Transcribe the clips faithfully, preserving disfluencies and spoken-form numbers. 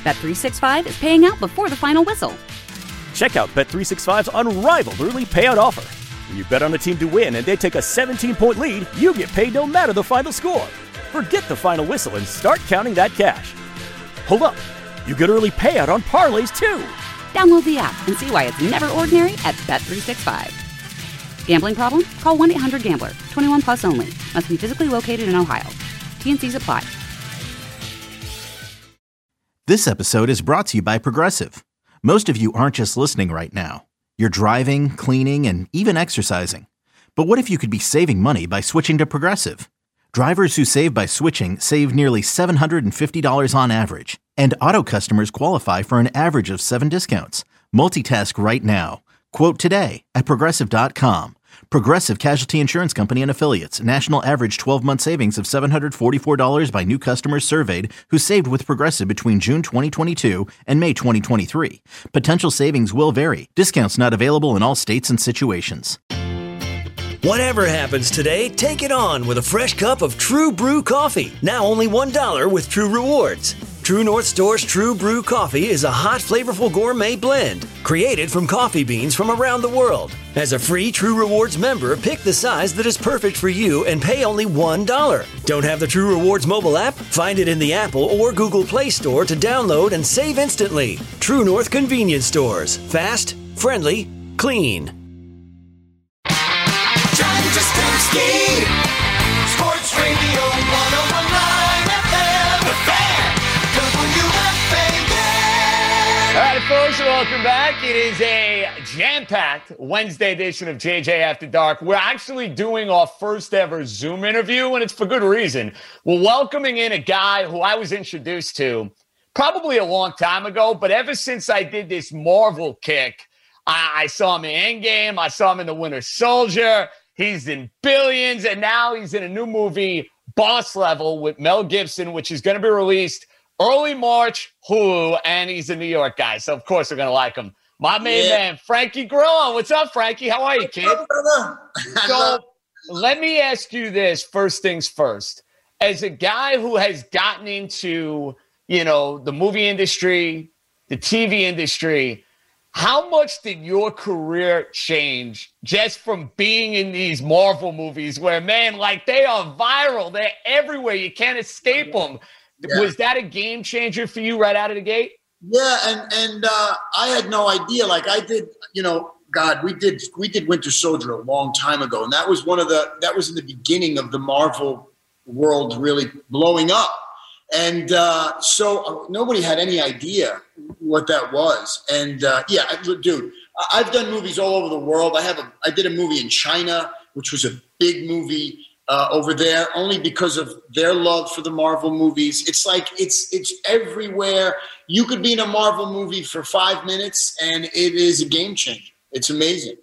Bet three sixty-five is paying out before the final whistle. Check out Bet three sixty-five's unrivaled early payout offer. When you bet on a team to win and they take a seventeen-point lead, you get paid no matter the final score. Forget the final whistle and start counting that cash. Hold up. You get early payout on parlays, too. Download the app and see why it's never ordinary at Bet three sixty-five. Gambling problem? Call one eight hundred gambler. twenty-one plus only. Must be physically located in Ohio. T N Cs apply. This episode is brought to you by Progressive. Most of you aren't just listening right now. You're driving, cleaning, and even exercising. But what if you could be saving money by switching to Progressive? Drivers who save by switching save nearly seven hundred fifty dollars on average. And auto customers qualify for an average of seven discounts. Multitask right now. Quote today at Progressive dot com. Progressive Casualty Insurance Company and Affiliates. National average twelve-month savings of seven hundred forty-four dollars by new customers surveyed who saved with Progressive between June twenty twenty-two and May twenty twenty-three. Potential savings will vary. Discounts not available in all states and situations. Whatever happens today, take it on with a fresh cup of True Brew coffee. Now only one dollar with True Rewards. True North Store's True Brew coffee is a hot, flavorful gourmet blend created from coffee beans from around the world. As a free True Rewards member, pick the size that is perfect for you and pay only one dollar. Don't have the True Rewards mobile app? Find it in the Apple or Google Play Store to download and save instantly. True North Convenience Stores. Fast, friendly, clean. John Jastrzynski, Sports Radio one oh one point nine F M, The Fan, W F A. All right, folks, welcome back. It is a jam-packed Wednesday edition of J J After Dark. We're actually doing our first ever Zoom interview, and it's for good reason. We're welcoming in a guy who I was introduced to probably a long time ago, but ever since I did this Marvel kick, I, I saw him in Endgame, I saw him in The Winter Soldier. He's in Billions, and now he's in a new movie, Boss Level, with Mel Gibson, which is going to be released early March, Hulu, and he's a New York guy, so of course we're going to like him. My main yeah. man, Frankie Grillo. What's up, Frankie? How are you, kid? So let me ask you this, first things first. As a guy who has gotten into, you know, the movie industry, the T V industry, how much did your career change just from being in these Marvel movies where, man, like they are viral. They're everywhere. You can't escape them. Yeah. Was that a game changer for you right out of the gate? Yeah, and and uh, I had no idea. Like I did, you know, God, we did we did Winter Soldier a long time ago, and that was one of the that was in the beginning of the Marvel world really blowing up. And uh, so nobody had any idea what that was. And uh, yeah, dude, I've done movies all over the world. I have a, I did a movie in China, which was a big movie uh, over there, only because of their love for the Marvel movies. It's like it's it's everywhere. You could be in a Marvel movie for five minutes, and it is a game changer. It's amazing.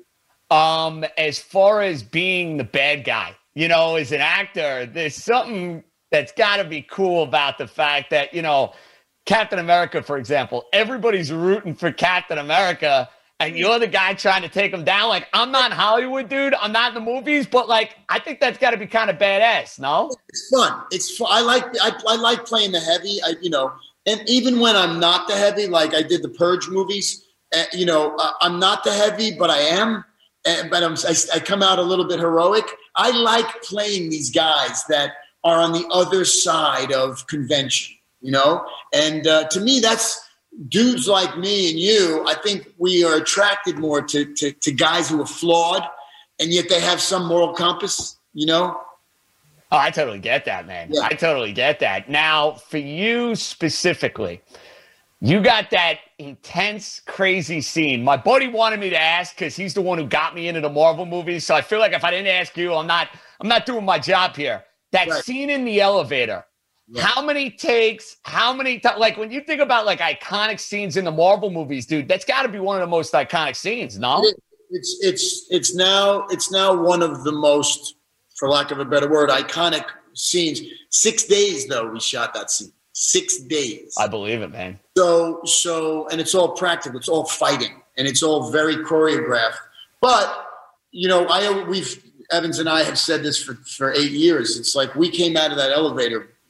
Um, as far as being the bad guy, you know, as an actor, there's something that's got to be cool about the fact that, you know, Captain America, for example, everybody's rooting for Captain America, and you're the guy trying to take him down. Like, I'm not Hollywood, dude. I'm not in the movies, but, like, I think that's got to be kind of badass, no? It's fun. It's fun. I like I, I like playing the heavy, I, you know, and even when I'm not the heavy, like I did the Purge movies, uh, you know, uh, I'm not the heavy, but I am, and, but I'm, I, I come out a little bit heroic. I like playing these guys that are on the other side of convention, you know? And uh, to me, that's dudes like me and you. I think we are attracted more to, to, to guys who are flawed, and yet they have some moral compass, you know? Oh, I totally get that, man. Yeah. I totally get that. Now, for you specifically, you got that intense, crazy scene. My buddy wanted me to ask because he's the one who got me into the Marvel movies. So I feel like if I didn't ask you, I'm not, I'm not doing my job here. That right. scene in the elevator, yeah. how many takes, how many times, like when you think about like iconic scenes in the Marvel movies, dude, that's got to be one of the most iconic scenes, no? It, it's it's it's now it's now one of the most, for lack of a better word, iconic scenes. Six days though we shot that scene. Six days. I believe it, man. So so and it's all practical. It's all fighting, and it's all very choreographed. But you know, I we've. Evans and I have said this for, for eight years. It's like we came out of that elevator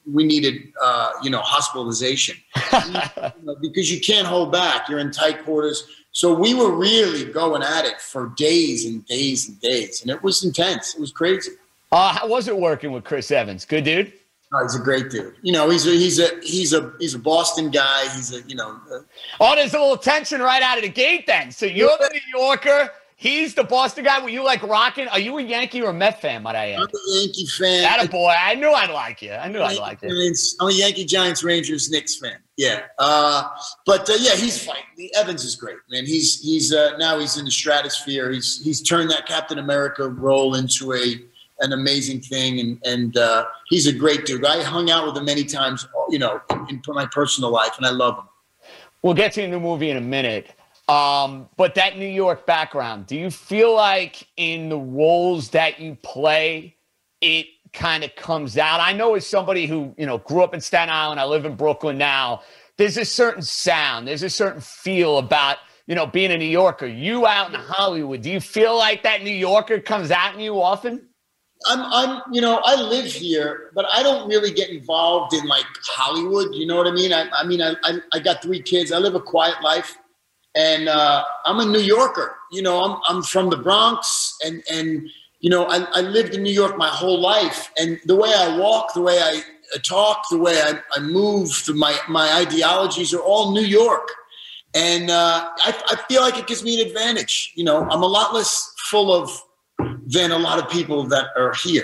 we needed, uh, you know, hospitalization you know, because you can't hold back. You're in tight quarters. So we were really going at it for days and days and days. And it was intense. It was crazy. Uh, how was it working with Chris Evans? Good dude? Oh, he's a great dude. You know, he's a, he's a, he's a, he's a Boston guy. He's a, you know. Uh, oh, there's a little tension right out of the gate then. So you're the New Yorker. He's the Boston guy. Were you like rocking? Are you a Yankee or a Met fan, might I add? I'm a Yankee fan. That a boy. I knew I'd like you. I knew I'd like you. I'm a Yankee, Giants, Rangers, Knicks fan. Yeah. Uh, but uh, yeah, he's fine. Evans is great, man. He's he's uh, now he's in the stratosphere. He's he's turned that Captain America role into a an amazing thing, and and uh, he's a great dude. I hung out with him many times, you know, in, in my personal life, and I love him. We'll get to the new movie in a minute. Um, but that New York background, do you feel like in the roles that you play, it kind of comes out? I know as somebody who, you know, grew up in Staten Island, I live in Brooklyn now, there's a certain sound, there's a certain feel about, you know, being a New Yorker. You out in Hollywood, do you feel like that New Yorker comes out in you often? I'm, I'm, you know, I live here, but I don't really get involved in like Hollywood. You know what I mean? I, I mean, I, I, I got three kids. I live a quiet life. And uh, I'm a New Yorker, you know, I'm I'm from the Bronx, and, and you know, I, I lived in New York my whole life. And the way I walk, the way I talk, the way I, I move, the, my, my ideologies are all New York. And uh, I, I feel like it gives me an advantage. You know, I'm a lot less full of than a lot of people that are here.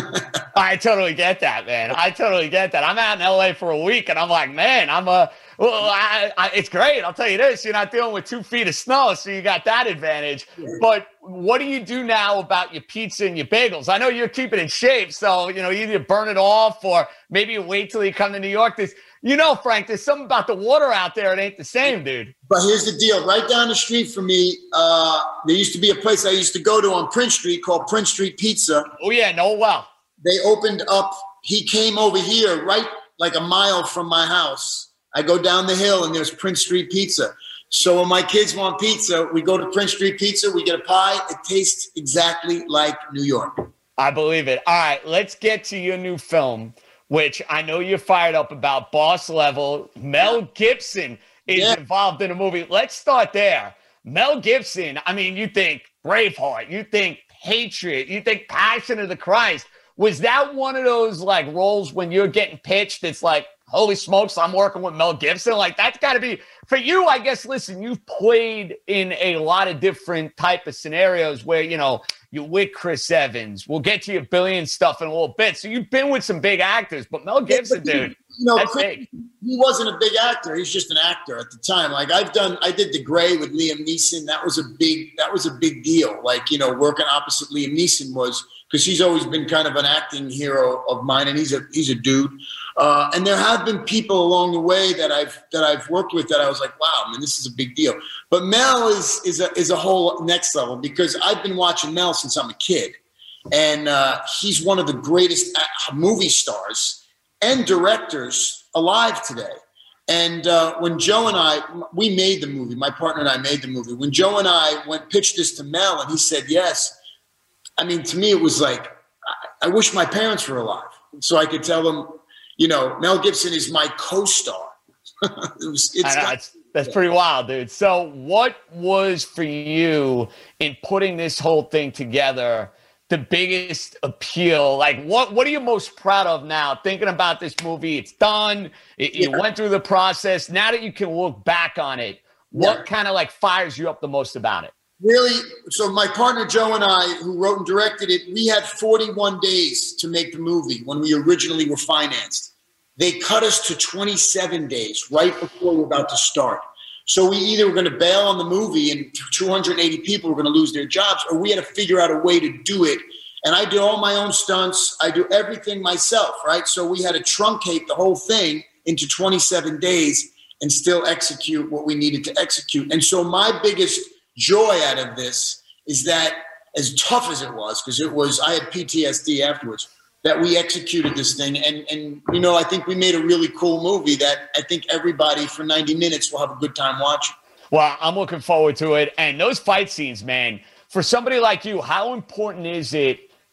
I totally get that, man. I totally get that. I'm out in L A for a week, and I'm like, man, I'm a well, I, I, it's great. I'll tell you this, you're not dealing with two feet of snow, so you got that advantage. Yeah. But what do you do now about your pizza and your bagels? I know you're keeping in shape, so, you know, you either burn it off or maybe you wait till you come to New York. There's, you know, Frank, there's something about the water out there. It ain't the same, dude. But here's the deal. Right down the street from me, uh, there used to be a place I used to go to on Prince Street called Prince Street Pizza. Oh, yeah, no, well. They opened up. He came over here right like a mile from my house. I go down the hill, and there's Prince Street Pizza. So when my kids want pizza, we go to Prince Street Pizza. We get a pie. It tastes exactly like New York. I believe it. All right, let's get to your new film, which I know you're fired up about, Boss Level. Mel Gibson is yeah. involved in the movie. Let's start there. Mel Gibson, I mean, you think Braveheart, you think Patriot, you think Passion of the Christ. Was that one of those, like, roles when you're getting pitched, it's like, holy smokes, I'm working with Mel Gibson? Like, that's got to be, for you, I guess, listen, you've played in a lot of different type of scenarios where, you know, you're with Chris Evans. We'll get to your billion stuff in a little bit. So you've been with some big actors, but Mel Gibson, yeah, but dude, you know, that's Chris, big. He wasn't a big actor. He's just an actor at the time. Like, I've done, I did The Gray with Liam Neeson. That was a big, that was a big deal. Like, you know, working opposite Liam Neeson was, because he's always been kind of an acting hero of mine, and he's a he's a dude. Uh, and there have been people along the way that I've that I've worked with that I was like, wow, man, this is a big deal. But Mel is is a is a whole next level, because I've been watching Mel since I'm a kid, and uh, he's one of the greatest movie stars and directors alive today. And uh, when Joe and I, we made the movie, my partner and I made the movie. When Joe and I went pitched this to Mel, and he said yes. I mean, to me, it was like, I, I wish my parents were alive so I could tell them, you know, Mel Gibson is my co-star. it was, it's I know, it's, that's pretty wild, dude. So what was for you in putting this whole thing together the biggest appeal? Like, what, what are you most proud of now, thinking about this movie? It's done. It, yeah. You went through the process. Now that you can look back on it, what yeah. kind of like fires you up the most about it? Really, so my partner Joe and I, who wrote and directed it, we had forty-one days to make the movie when we originally were financed. They cut us to twenty-seven days right before we were about to start. So we either were going to bail on the movie and two hundred eighty people were going to lose their jobs, or we had to figure out a way to do it. And I do all my own stunts. I do everything myself, right? So we had to truncate the whole thing into twenty-seven days and still execute what we needed to execute. And so my biggest joy out of this is that, as tough as it was, because it was, I had P T S D afterwards, that we executed this thing. And, and, you know, I think we made a really cool movie that I think everybody for ninety minutes will have a good time watching. Well, I'm looking forward to it. And those fight scenes, man, for somebody like you, how important is it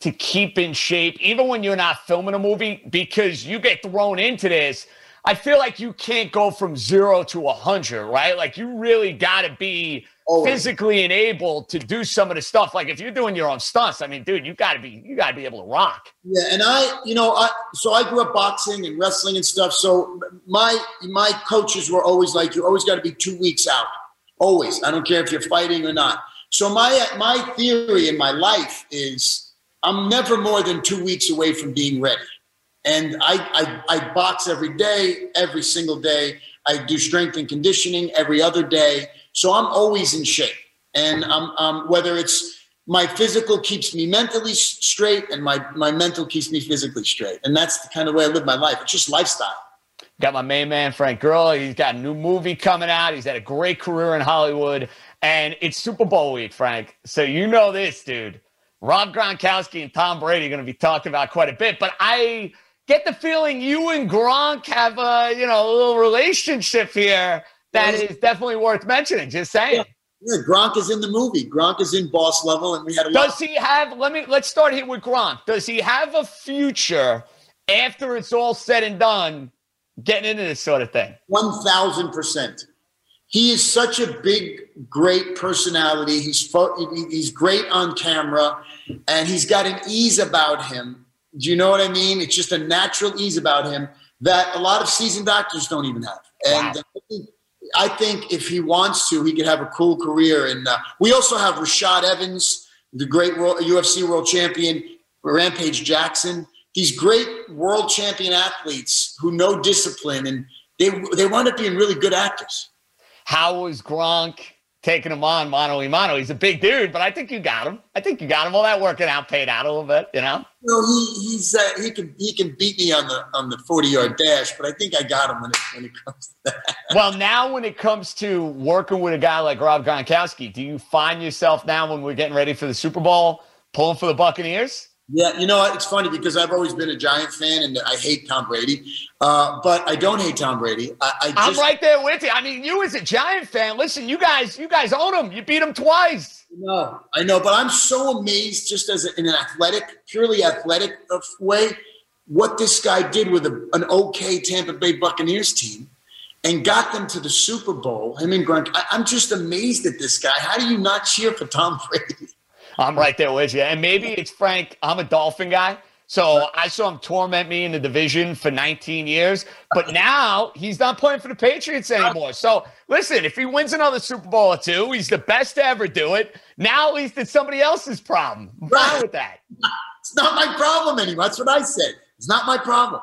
to keep in shape, even when you're not filming a movie, because you get thrown into this. I feel like you can't go from zero to a hundred, right? Like you really got to be Always. physically enabled to do some of the stuff. Like if you're doing your own stunts, I mean, dude, you got to be, you got to be able to rock. Yeah, and I, you know, I so I grew up boxing and wrestling and stuff. So my my coaches were always like, you always got to be two weeks out, always. I don't care if you're fighting or not. So my my theory in my life is I'm never more than two weeks away from being ready. And I, I, I box every day, every single day. I do strength and conditioning every other day. So I'm always in shape. And I'm, um, whether it's my physical keeps me mentally straight and my, my mental keeps me physically straight. And that's the kind of way I live my life. It's just lifestyle. Got my main man, Frank Grillo. He's got a new movie coming out. He's had a great career in Hollywood. And it's Super Bowl week, Frank. So you know this, dude. Rob Gronkowski and Tom Brady are going to be talked about quite a bit. But I get the feeling you and Gronk have a, you know, a little relationship here that is definitely worth mentioning. Just saying. Yeah, yeah, Gronk is in the movie. Gronk is in Boss Level, and we had a Does lot. he have, let me, let's start here with Gronk. Does he have a future after it's all said and done getting into this sort of thing? one thousand percent. He is such a big, great personality. He's fo- he's great on camera, and he's got an ease about him. Do you know what I mean? It's just a natural ease about him that a lot of seasoned actors don't even have. And wow. I, think, I think if he wants to, he could have a cool career. And uh, we also have Rashad Evans, the great world, U F C world champion, Rampage Jackson. These great world champion athletes who know discipline, and they they wind up being really good actors. How was Gronk taking him on mano a mano? He's a big dude, but I think you got him. I think you got him. All that working out paid out a little bit, you know? No, he he's uh, he can he can beat me on the on the forty yard dash, but I think I got him when it when it comes to that. Well, now when it comes to working with a guy like Rob Gronkowski, do you find yourself now when we're getting ready for the Super Bowl pulling for the Buccaneers? Yeah, you know what? It's funny because I've always been a Giant fan and I hate Tom Brady, uh, but I don't hate Tom Brady. I, I just, I'm right there with you. I mean, you as a Giant fan, listen, you guys, you guys own him. You beat him twice. No, I know, but I'm so amazed, just as a, in an athletic, purely athletic way, what this guy did with a, an okay Tampa Bay Buccaneers team and got them to the Super Bowl. Him and Gronk. I, I'm just amazed at this guy. How do you not cheer for Tom Brady? I'm right there with you. And maybe it's Frank. I'm a Dolphin guy. So I saw him torment me in the division for nineteen years. But now he's not playing for the Patriots anymore. So listen, if he wins another Super Bowl or two, he's the best to ever do it. Now at least it's somebody else's problem. I'm fine with that. It's not my problem anymore. That's what I said. It's not my problem.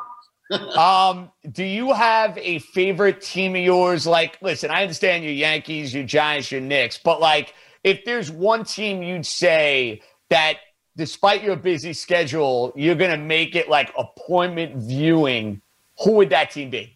um, do you have a favorite team of yours? Like, listen, I understand your Yankees, your Giants, your Knicks, but like, if there's one team you'd say that despite your busy schedule, you're going to make it like appointment viewing, who would that team be?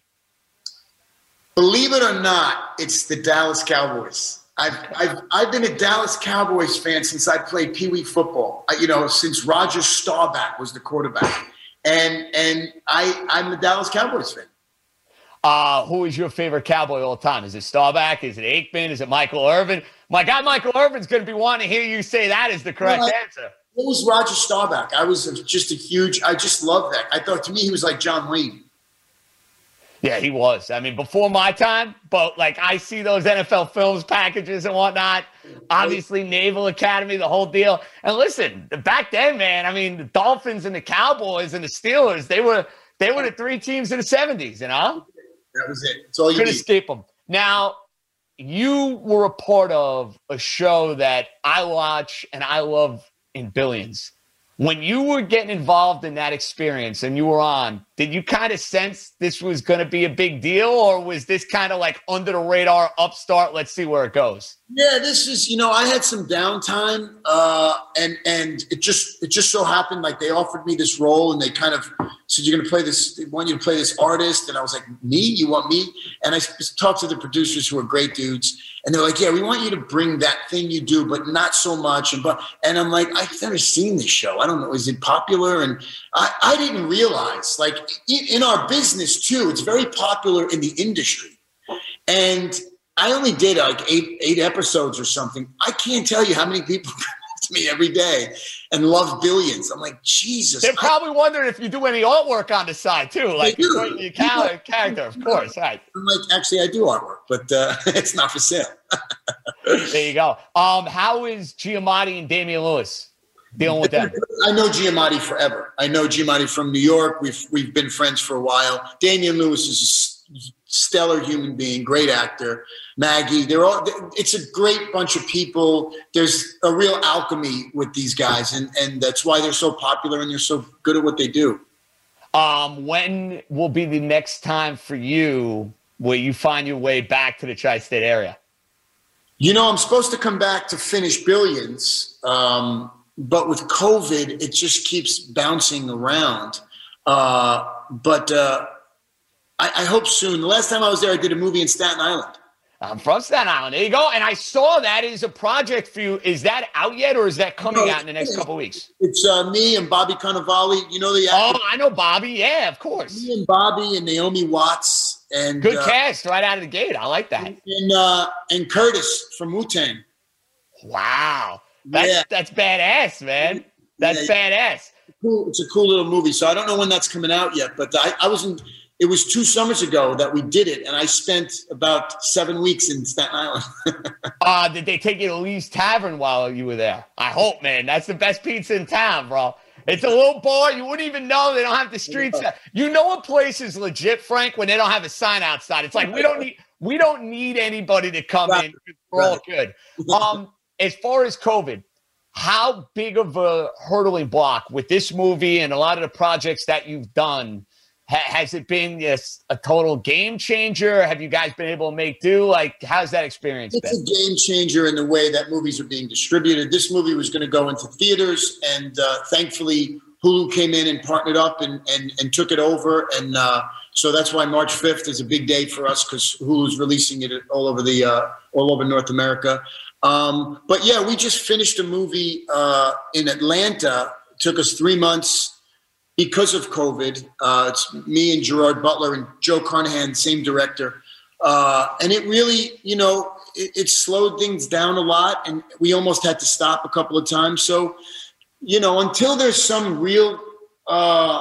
Believe it or not, it's the Dallas Cowboys. I've I've I've been a Dallas Cowboys fan since I played Pee Wee football. I, you know, since Roger Staubach was the quarterback, and and I I'm a Dallas Cowboys fan. Uh, who is your favorite Cowboy all the time? Is it Staubach? Is it Aikman? Is it Michael Irvin? My guy Michael Irvin's going to be wanting to hear you say that is the correct well, answer. It was Roger Staubach. I was just a huge, I just love that. I thought to me he was like John Wayne. Yeah, he was. I mean, before my time, but like I see those N F L films packages and whatnot. Obviously, Naval Academy, the whole deal. And listen, back then, man, I mean, the Dolphins and the Cowboys and the Steelers, they were they were the three teams in the seventies, you know? That was it. That's all you Couldn't need. escape them. Now, you were a part of a show that I watch and I love in Billions. When you were getting involved in that experience and you were on, did you kind of sense this was going to be a big deal, or was this kind of like under the radar upstart? Let's see where it goes. Yeah, this is, you know, I had some downtime, uh, and and it just it just so happened like they offered me this role and they kind of said, you're going to play this, they want you to play this artist. And I was like, me? You want me? And I talked to the producers who are great dudes. And they're like, yeah, we want you to bring that thing you do, but not so much. And but and I'm like, I've never seen this show. I don't know. Is it popular? And I, I didn't realize, like in, in our business too, it's very popular in the industry. And I only did like eight eight episodes or something. I can't tell you how many people to me every day and love Billions. I'm like, Jesus. They're probably wondering if you do any artwork on the side too, like do. your, your character, character, of course, right? I'm like, actually, I do artwork, but uh, it's not for sale. There you go. Um, how is Giamatti and Damian Lewis dealing with them? I know Giamatti forever. I know Giamatti from New York. We've we've been friends for a while. Damian Lewis is a stellar human being, great actor. Maggie, they're all. It's a great bunch of people. There's a real alchemy with these guys, and and that's why they're so popular and they're so good at what they do. Um, when will be the next time for you where you find your way back to the tri-state area? You know, I'm supposed to come back to finish Billions, um, but with COVID, it just keeps bouncing around. Uh, but uh, I, I hope soon. The last time I was there, I did a movie in Staten Island. I'm from Staten Island. There you go. And I saw that is a project for you. Is that out yet, or is that coming no, out in the next couple of weeks? It's uh, me and Bobby Cannavale. You know the actor? Oh, I know Bobby. Yeah, of course. Me and Bobby and Naomi Watts. And good uh, cast right out of the gate. I like that. And uh, and Curtis from Wu-Tang. Wow, that's yeah. that's badass, man. That's yeah, badass. Cool. It's a cool little movie. So I don't know when that's coming out yet, but I, I was in. It was two summers ago that we did it, and I spent about seven weeks in Staten Island. uh, did they take you to Lee's Tavern while you were there? I hope, man. That's the best pizza in town, bro. It's a little bar. You wouldn't even know. They don't have the streets. You know a place is legit, Frank, when they don't have a sign outside. It's like we don't need we don't need anybody to come right. in. We're all good. Um, as far as COVID, how big of a hurdling block with this movie and a lot of the projects that you've done? Ha- has it been yes, a total game changer? Have you guys been able to make do? Like, how's that experience it's been? It's a game changer in the way that movies are being distributed. This movie was going to go into theaters, and uh, thankfully Hulu came in and partnered up and and, and took it over. And uh, so that's why March fifth is a big day for us, because Hulu's releasing it all over the uh, all over North America. Um, but yeah, we just finished a movie uh, in Atlanta. It took us three months. Because of COVID, uh, it's me and Gerard Butler and Joe Carnahan, same director. Uh, and it really, you know, it, it slowed things down a lot, and we almost had to stop a couple of times. So, you know, until there's some real uh,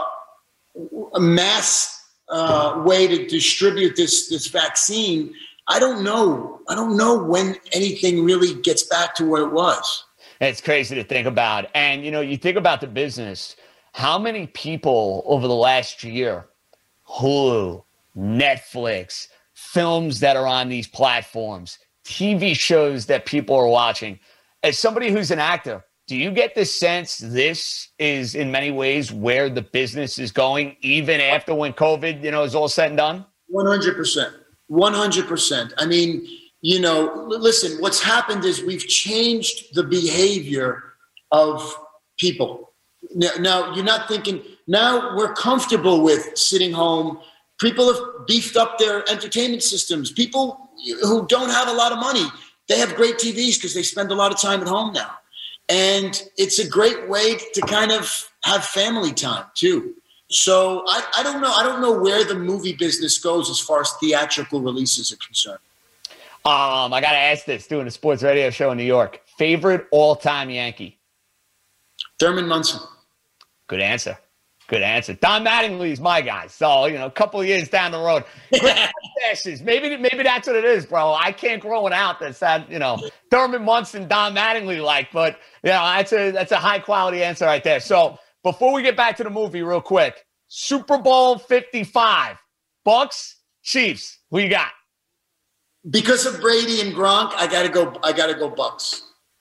mass uh, way to distribute this this vaccine, I don't know. I don't know when anything really gets back to what it was. It's crazy to think about. And, you know, you think about the business. How many people over the last year, Hulu, Netflix, films that are on these platforms, T V shows that people are watching? As somebody who's an actor, do you get the sense this is in many ways where the business is going, even after when COVID, you know, is all said and done? one hundred percent. one hundred percent. I mean, you know, listen, what's happened is we've changed the behavior of people. Now, you're not thinking, now we're comfortable with sitting home. People have beefed up their entertainment systems. People who don't have a lot of money, they have great T Vs because they spend a lot of time at home now. And it's a great way to kind of have family time too. So I, I don't know. I don't know where the movie business goes as far as theatrical releases are concerned. Um, I got to ask this, doing a sports radio show in New York. Favorite all-time Yankee? Thurman Munson. Good answer. Good answer. Don Mattingly's my guy. So, you know, a couple of years down the road. Great mustaches. Maybe, maybe that's what it is, bro. I can't grow it out that's that, you know, Thurman Munson, Don Mattingly like, but, you know, that's a, that's a high quality answer right there. So before we get back to the movie real quick, Super Bowl fifty-five, Bucks, Chiefs, who you got? Because of Brady and Gronk, I got to go, I got to go Bucks.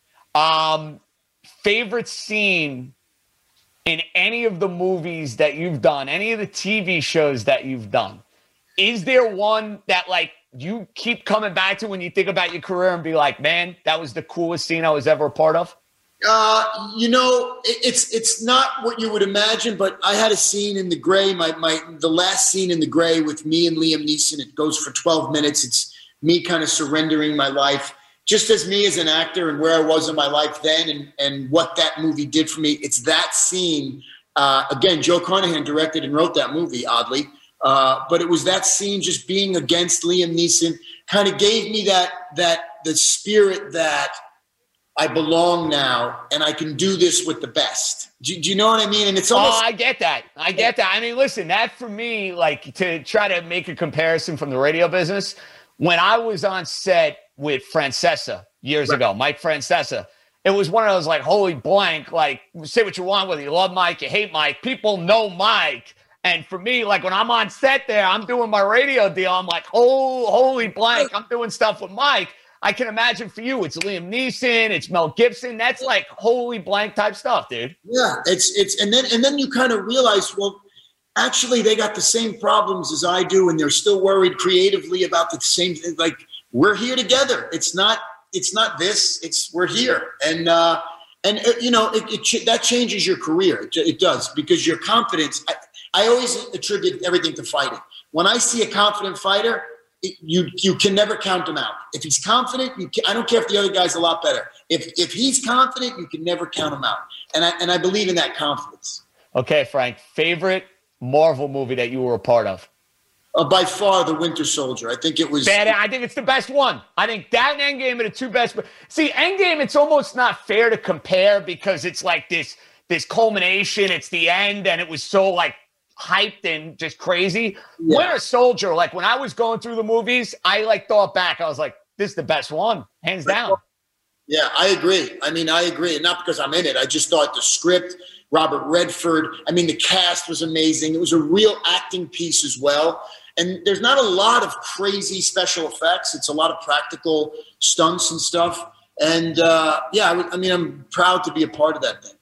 Um, favorite scene in any of the movies that you've done, any of the T V shows that you've done, is there one that, like, you keep coming back to when you think about your career and be like, man, that was the coolest scene I was ever a part of? Uh, you know, it, it's it's not what you would imagine, but I had a scene in The Gray, my, my the last scene in The Gray with me and Liam Neeson. It goes for twelve minutes. It's me kind of surrendering my life. Just as me as an actor and where I was in my life then and, and what that movie did for me. It's that scene. Uh, again, Joe Carnahan directed and wrote that movie, oddly. Uh, but it was that scene, just being against Liam Neeson, kind of gave me that, that the spirit that I belong now, and I can do this with the best. Do, do you know what I mean? And it's almost. Oh, I get that. I get that. I mean, listen, that for me, like to try to make a comparison from the radio business, when I was on set with Francesa years Right. ago, Mike Francesa, it was one of those like, holy blank, like say what you want, whether you love Mike, you hate Mike, people know Mike. And for me, like when I'm on set there, I'm doing my radio deal. I'm like, oh, holy blank, I'm doing stuff with Mike. I can imagine for you, it's Liam Neeson, it's Mel Gibson. That's like holy blank type stuff, dude. Yeah, it's it's and then and then you kind of realize, well, actually they got the same problems as I do, and they're still worried creatively about the same thing. Like we're here together. It's not it's not this. It's we're here, and uh, and uh, you know it, it ch- that changes your career. It, it does, because your confidence. I, I always attribute everything to fighting. When I see a confident fighter, You you can never count him out. If he's confident, you can, I don't care if the other guy's a lot better. If if he's confident, you can never count him out. And I and I believe in that confidence. Okay, Frank, favorite Marvel movie that you were a part of? Uh, by far, The Winter Soldier. I think it was. Bad. I think it's the best one. I think that and Endgame are the two best. See, Endgame, it's almost not fair to compare because it's like this this culmination. It's the end, and it was so like hyped and just crazy. Yeah. Winter Soldier, like when I was going through the movies, I like thought back. I was like, this is the best one, hands down. Yeah, I agree. I mean, I agree. Not because I'm in it. I just thought the script, Robert Redford, I mean, the cast was amazing. It was a real acting piece as well. And there's not a lot of crazy special effects. It's a lot of practical stunts and stuff. And uh, yeah, I, w- I mean, I'm proud to be a part of that thing.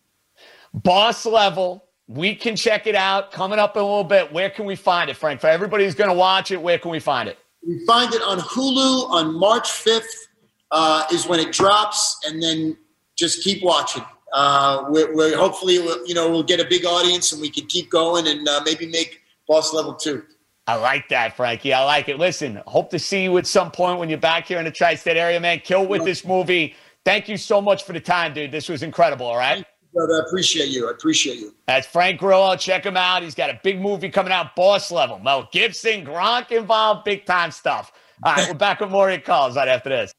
Boss Level. We can check it out coming up in a little bit. Where can we find it, Frank? For everybody who's going to watch it, where can we find it? We find it on Hulu on March fifth uh, is when it drops, and then just keep watching. Uh, we're, we're hopefully, we'll, you know, we'll get a big audience and we can keep going and uh, maybe make Boss Level two. I like that, Frankie. I like it. Listen, hope to see you at some point when you're back here in the tri-state area, man. Kill with this movie. Thank you so much for the time, dude. This was incredible, all right? Brother, I appreciate you. I appreciate you. That's Frank Grillo. Check him out. He's got a big movie coming out, Boss Level. Mel Gibson, Gronk involved, big time stuff. All right, we're back with more of your calls right after this.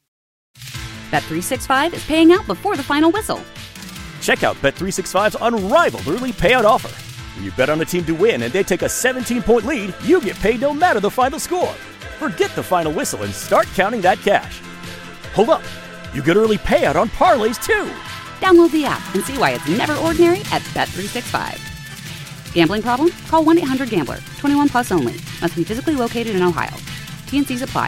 Bet three sixty-five is paying out before the final whistle. Check out Bet three sixty-five's unrivaled early payout offer. When you bet on a team to win and they take a seventeen-point lead, you get paid no matter the final score. Forget the final whistle and start counting that cash. Hold up. You get early payout on parlays, too. Download the app and see why it's never ordinary at Bet three sixty-five. Gambling problem? Call one eight hundred gambler. twenty-one plus only. Must be physically located in Ohio. T N Cs apply.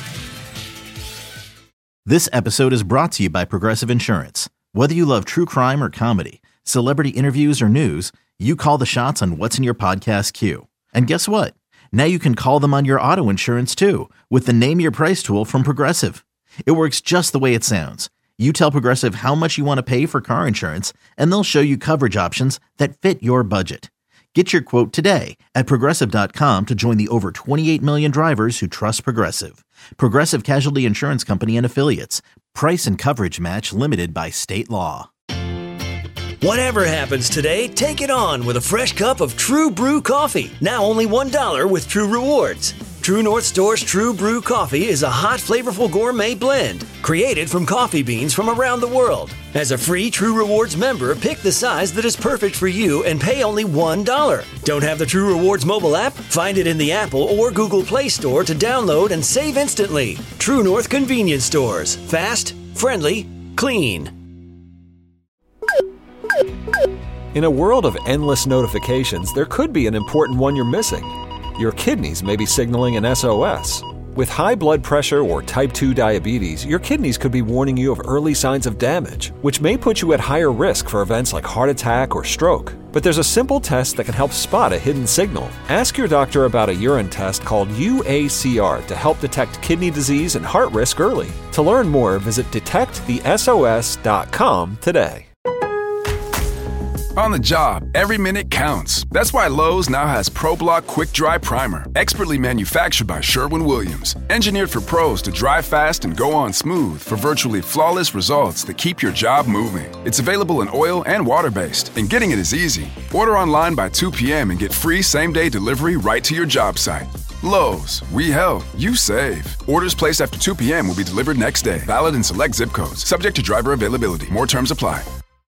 This episode is brought to you by Progressive Insurance. Whether you love true crime or comedy, celebrity interviews or news, you call the shots on what's in your podcast queue. And guess what? Now you can call them on your auto insurance too with the Name Your Price tool from Progressive. It works just the way it sounds. You tell Progressive how much you want to pay for car insurance, and they'll show you coverage options that fit your budget. Get your quote today at Progressive dot com to join the over twenty-eight million drivers who trust Progressive. Progressive Casualty Insurance Company and Affiliates. Price and coverage match limited by state law. Whatever happens today, take it on with a fresh cup of True Brew coffee. Now only one dollar with True Rewards. True North Store's True Brew coffee is a hot, flavorful gourmet blend created from coffee beans from around the world. As a free True Rewards member, pick the size that is perfect for you and pay only one dollar. Don't have the True Rewards mobile app? Find it in the Apple or Google Play Store to download and save instantly. True North Convenience Stores. Fast, friendly, clean. In a world of endless notifications, there could be an important one you're missing. Your kidneys may be signaling an S O S. With high blood pressure or type two diabetes, your kidneys could be warning you of early signs of damage, which may put you at higher risk for events like heart attack or stroke. But there's a simple test that can help spot a hidden signal. Ask your doctor about a urine test called U A C R to help detect kidney disease and heart risk early. To learn more, visit detect the S O S dot com today. On the job, every minute counts. That's why Lowe's now has ProBlock Quick Dry Primer, expertly manufactured by Sherwin-Williams. Engineered for pros to dry fast and go on smooth for virtually flawless results that keep your job moving. It's available in oil and water-based, and getting it is easy. Order online by two p.m. and get free same-day delivery right to your job site. Lowe's, we help, you save. Orders placed after two p.m. will be delivered next day. Valid in select zip codes. Subject to driver availability. More terms apply.